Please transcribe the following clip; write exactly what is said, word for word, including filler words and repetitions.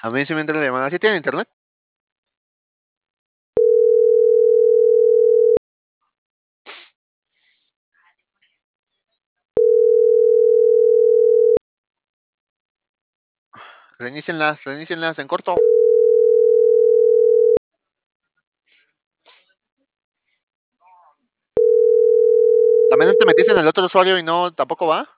A mí sí me entra la llamada, ¿sí tiene internet? Reinícienlas, reinícienlas en corto. ¿También te metiste en el otro usuario y no tampoco va?